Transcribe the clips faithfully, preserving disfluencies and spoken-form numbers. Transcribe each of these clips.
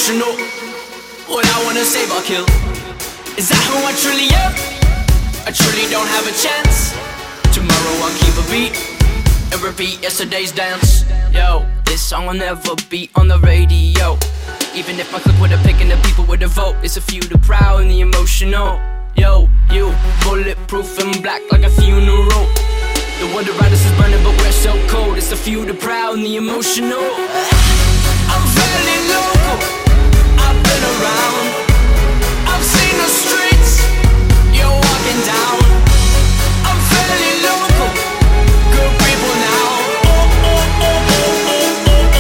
emotional. What I wanna save, I'll kill. Is that who I truly am? I truly don't have a chance. Tomorrow I'll keep a beat and repeat yesterday's dance. Yo, this song will never be on the radio. Even if I click with a pick and the people with a vote, it's a few the proud and the emotional. Yo, you, bulletproof and black like a funeral. The world around us is burning but we're so cold. It's a few the proud and the emotional. I'm fairly local, I've been around, I've seen the streets you're walking down. I'm fairly local, good people now. Oh, oh, oh, oh, oh,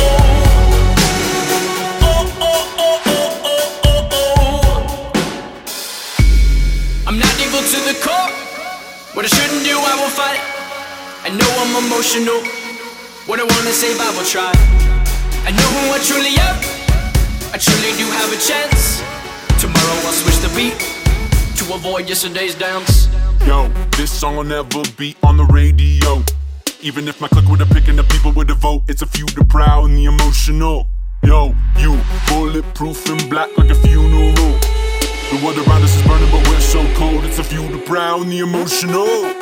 oh, oh. Oh, oh, oh, oh, oh, oh. I'm not evil to the core. What I shouldn't do, I will fight. I know I'm emotional. What I wanna save, I will try. I know who I truly am. I truly do have a chance. Tomorrow I'll switch the beat to avoid yesterday's dance. Yo, this song will never be on the radio. Even if my click with a pick and the people with a vote, it's a few the proud and the emotional. Yo, you, bulletproof and black like a funeral. The world around us is burning but we're so cold. It's a few the proud and the emotional.